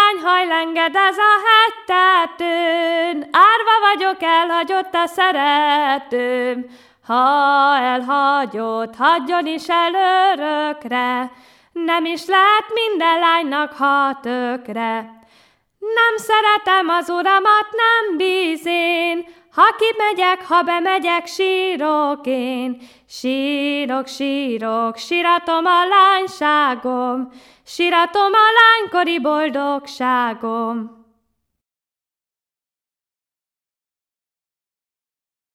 lány hajlengedez a hegytetőn, árva vagyok, elhagyott a szeretőm. Ha elhagyott, hagyjon is el örökre, nem is lehet minden lánynak, ha tökre. Nem szeretem az uramat, nem bízén, ha kimegyek, ha bemegyek, sírok én. Sírok, sírok, síratom a lányságom, síratom a lánykori boldogságom.